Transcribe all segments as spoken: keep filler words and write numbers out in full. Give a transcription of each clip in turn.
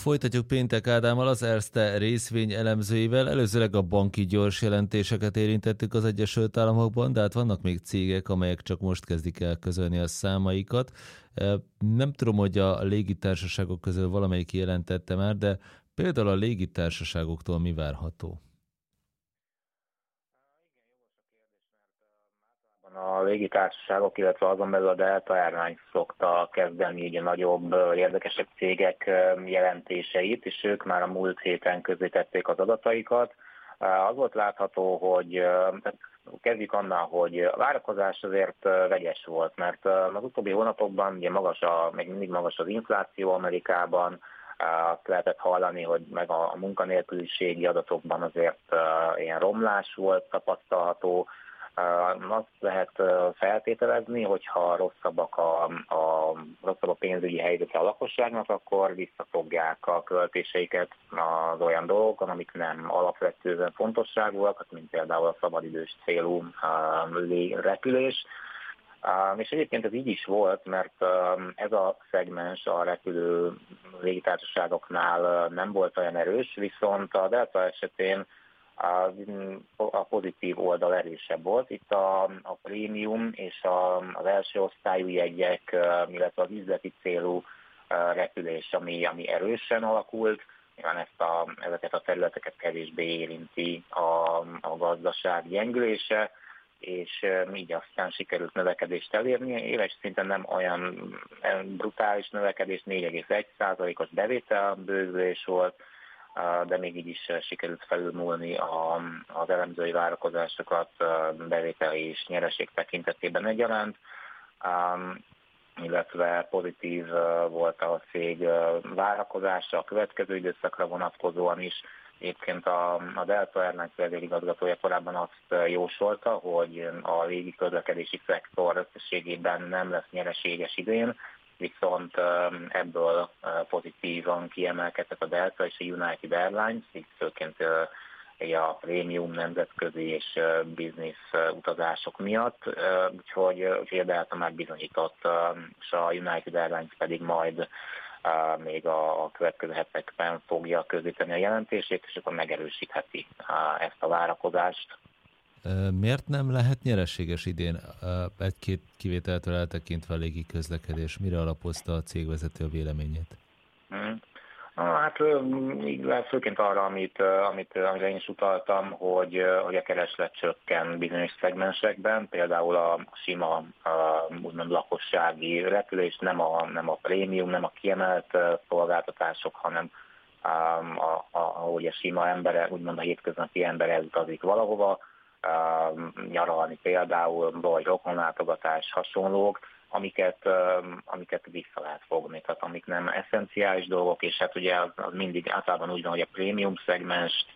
Folytatjuk Péntek Ádámmal, az Erste részvény elemzőivel. Előzőleg a banki gyors jelentéseket érintettük az Egyesült Államokban, de hát vannak még cégek, amelyek csak most kezdik el közölni a számaikat. Nem tudom, hogy a légitársaságok közül valamelyik jelentette már, de például a légitársaságoktól mi várható? A légitársaságok, illetve azon belül a Delta Airlines szokta kezdeni ugye nagyobb, érdekesebb cégek jelentéseit, és ők már a múlt héten közzétették az adataikat. Az volt látható, hogy kezdjük annál, hogy a várakozás azért vegyes volt, mert az utóbbi hónapokban ugye magas a, még mindig magas az infláció Amerikában, azt lehetett hallani, hogy meg a munkanélküliségi adatokban azért ilyen romlás volt tapasztalható. Azt lehet feltételezni, hogyha rosszabbak a, a, rosszabb a pénzügyi helyzete a lakosságnak, akkor visszafogják a költéseiket az olyan dolgokon, amik nem alapvetően fontosságúak, mint például a szabadidős célú repülés. És egyébként ez így is volt, mert ez a szegmens a repülő légitársaságoknál nem volt olyan erős, viszont a Delta esetén a pozitív oldal erősebb volt. Itt a, a prémium és a, az első osztályú jegyek, illetve az üzleti célú repülés, ami, ami erősen alakult, nyilván ezt a, ezeket a területeket kevésbé érinti a, a gazdaság gyengülése, és így aztán sikerült növekedést elérni. Éves szinten nem olyan brutális növekedés, négy egész egy százalékos bevételbővülés volt, de még így is sikerült felülmúlni az elemzői várakozásokat bevételi és nyereség tekintetében egyaránt, illetve pozitív volt a cég várakozása a következő időszakra vonatkozóan is. Egyébként a, a Delta Airlines vezérigazgatója korábban azt jósolta, hogy a légiközlekedési szektor összességében nem lesz nyereséges idén, viszont ebből pozitívan kiemelkedett a Delta és a United Airlines, így főként a prémium nemzetközi és business utazások miatt, úgyhogy a Delta már bizonyított, és a United Airlines pedig majd még a következő hetekben fogja közzétenni a jelentését, és akkor megerősítheti ezt a várakozást. Miért nem lehet nyereséges idén? Egy-két kivételtől eltekintve a légi közlekedés. Mire alapozta a cégvezető a véleményét? Hmm. Hát főként arra, amit, amit, amire én is utaltam, hogy, hogy a kereslet csökken bizonyos szegmensekben, például a sima a, úgymond lakossági repülés, nem a, nem a prémium, nem a kiemelt szolgáltatások, hanem a, a, a, ahogy a sima embere, úgymond a hétköznapi ember elutazik valahova, nyaralni például, vagy rokonlátogatás, hasonlók, amiket, amiket vissza lehet fogni, tehát amik nem eszenciális dolgok, és hát ugye az, az mindig általában úgy van, hogy a prémium szegmest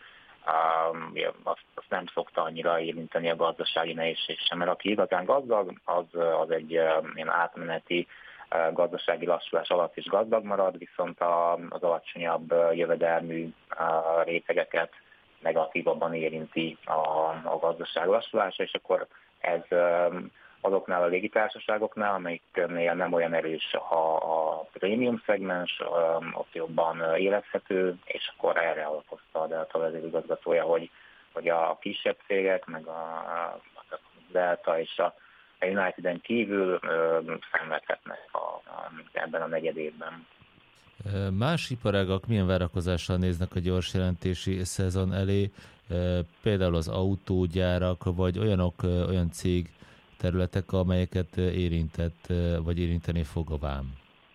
azt, azt nem szokta annyira érinteni a gazdasági nehézség sem, mert aki igazán gazdag, az, az egy ilyen átmeneti gazdasági lassulás alatt is gazdag marad, viszont az alacsonyabb jövedelmű rétegeket negatívabban érinti a, a gazdaság lassulása, és akkor ez azoknál a légitársaságoknál, amelyiknél nem olyan erős a, a prémium szegmens, ott jobban érezhető, és akkor erre alapozta a Delta vezérigazgatója, hogy, hogy a kisebb cégek, meg a, a Delta és a Uniteden kívül szenvedhetnek a, a, ebben a negyed évben. Más iparágak milyen várakozással néznek a gyors jelentési szezon elé, például az autógyárak, vagy olyanok, olyan cég területek, amelyeket érintett, vagy érinteni fog a vám?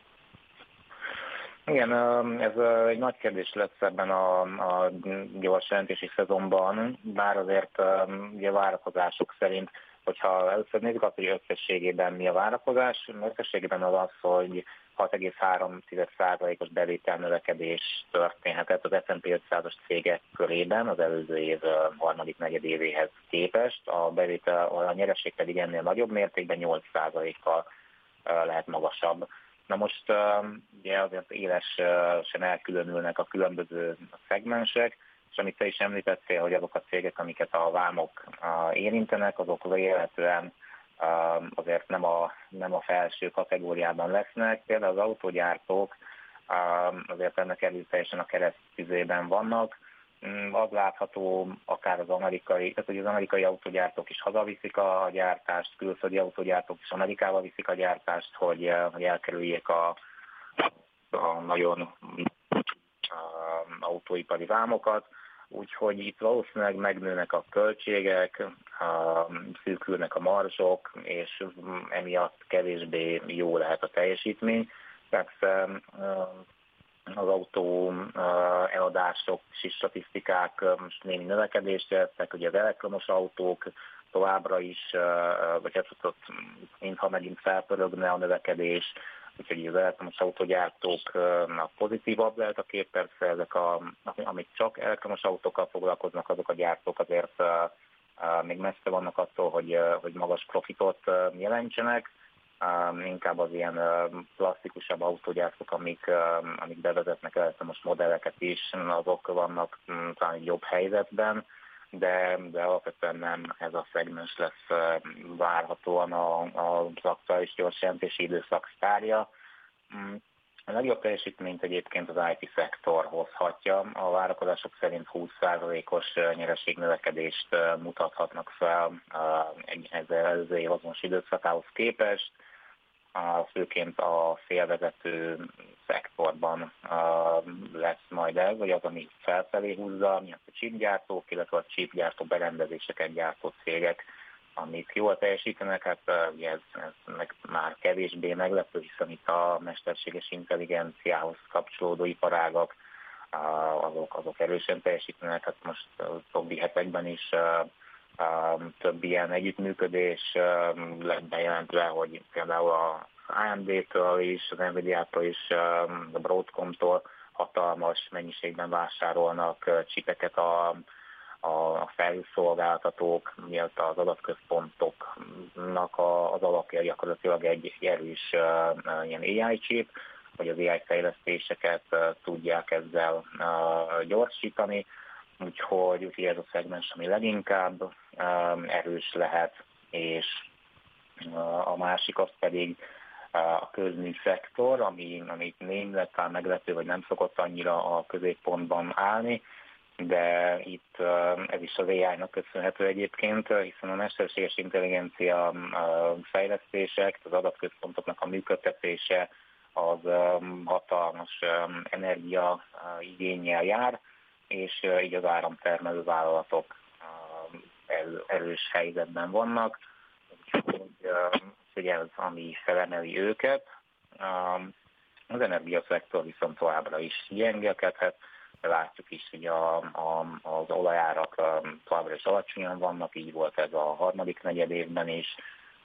Igen, ez egy nagy kérdés lesz ebben a, a gyors jelentési szezonban, bár azért ugye várakozások szerint, hogyha először nézzük azt, hogy összességében mi a várakozás, összességében az az, hogy hat egész három százalékos bevételnövekedés történhetett az es and pé ötszázas cégek körében az előző év harmadik negyedévéhez képest, a bevétel, a nyereség pedig ennél nagyobb mértékben nyolc százalékkal lehet magasabb. Na most ugye azért élesen elkülönülnek a különböző szegmensek, és amit te is említettél, hogy azok a cégek, amiket a vámok érintenek, azok vélhetően azért nem a, nem a felső kategóriában lesznek. Például az autógyártók azért ennek erőteljesen a keresztüzében vannak. Az látható akár az amerikai, tehát hogy az amerikai autógyártók is hazaviszik a gyártást, külföldi autógyártók is Amerikába viszik a gyártást, hogy, hogy elkerüljék a, a nagyon a, autóipari vámokat. Úgyhogy itt valószínűleg megnőnek a költségek, a, szűkülnek a marzsok, és emiatt kevésbé jó lehet a teljesítmény. Persze az autó eladások és statisztikák most némi növekedést jeleztek, ugye az elektromos autók továbbra is, vagy hát ott mintha megint felpörögne a növekedés, úgyhogy az elektromos autógyártóknak pozitívabb lehet a kép, persze ezek, a, amik csak elektromos autókkal foglalkoznak, azok a gyártók azért még messze vannak attól, hogy, hogy magas profitot jelentsenek. Inkább az ilyen plastikusabb autógyártók, amik, amik bevezetnek elektromos modelleket is, azok vannak talán jobb helyzetben, de, de alapvetően nem ez a szegmens lesz várhatóan az aktuális gyorsjelentési időszak sztárja. A legjobb teljesítményt egyébként az i té szektor hozhatja. A várakozások szerint húsz százalékos nyereségnövekedést mutathatnak fel egy előző év azonos időszakához képest. Főként a félvezető szektorban lesz majd ez, vagy az, ami felfelé húzza, mi a chipgyártók, illetve a chipgyártó berendezéseket gyártó cégek, amik jól teljesítenek, hát ugye ez, ez meg már kevésbé meglepő, hiszen itt a mesterséges intelligenciához kapcsolódó iparágak, azok, azok erősen teljesítenek, hát most a utóbbi hetekben is több ilyen együttműködés lett bejelentve, hogy például a á em dé-től is, az Nvidia-tól is, a Broadcom-tól hatalmas mennyiségben vásárolnak csipeket a, a felhőszolgáltatók, miatt az adatközpontoknak az alapja gyakorlatilag egy, egy erős ilyen á i chip, hogy az á i fejlesztéseket tudják ezzel gyorsítani. Úgyhogy, úgyhogy ez a szegmens, ami leginkább um, erős lehet, és uh, a másik az pedig uh, a közmű szektor, ami, ami némileg talán meglepő, vagy nem szokott annyira a középpontban állni, de itt uh, ez is az á i-nak köszönhető egyébként, hiszen a mesterséges intelligencia uh, fejlesztések, az adatközpontoknak a működtetése az um, hatalmas um, energia uh, igénnyel jár, és így az áramtermelő vállalatok erős helyzetben vannak, úgyhogy ez, ami felemeli őket. Az energiaszektor viszont továbbra is gyengelkedhet, látjuk is, hogy a, a, az olajárak továbbra is alacsonyan vannak, így volt ez a harmadik negyed évben is,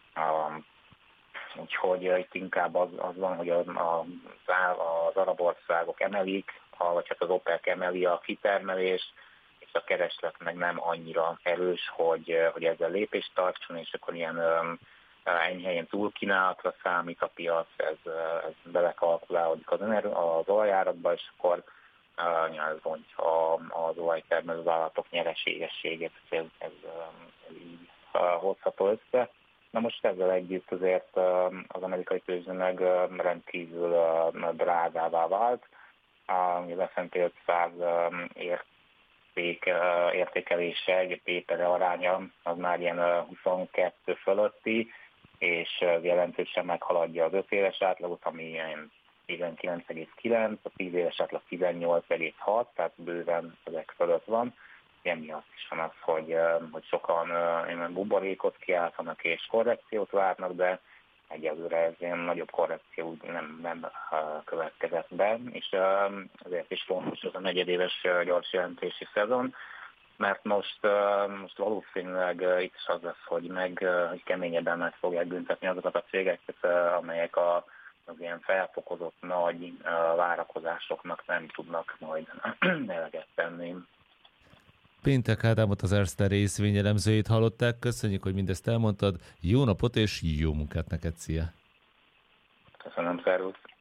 úgyhogy itt inkább az, az van, hogy az, az arab országok emelik, vagy hát az OPEC emeli a kitermelést, és a kereslet meg nem annyira erős, hogy, hogy ezzel lépést tartson, és akkor ilyen enyhén túlkínálatra számít a piac, ez, ez belekalkulálódik az, az olajárakba, és akkor ez mondja az olajtermelő vállalatok nyereségességét, ez, ez, ez így hozható össze. Na most ezzel együtt azért az amerikai tőzsde meg rendkívül drágává vált. Az es and pé ötszáz érték, értékelése, egy P/E aránya az már ilyen huszonkettő fölötti, és jelentősen meghaladja az öt éves átlagot, ami ilyen tizenkilenc egész kilenc, a tíz éves átlag tizennyolc egész hat, tehát bőven ezek fölött van. Emiatt is van az, hogy, hogy sokan buborékot kiáltanak és korrekciót várnak, de egyelőre ez ilyen nagyobb korrekció nem, nem következett be, és ezért is fontos ez a negyedéves gyors jelentési szezon, mert most, most valószínűleg itt is az lesz, hogy, meg, hogy keményebben meg fogják büntetni azokat a cégeket, amelyek a, az ilyen felfokozott nagy várakozásoknak nem tudnak majd eleget tenni. Péntek Ádámot, az Erste részvényelemzőjét hallották. Köszönjük, hogy mindezt elmondtad. Jó napot és jó munkát neked, szia! Köszönöm, szervusz!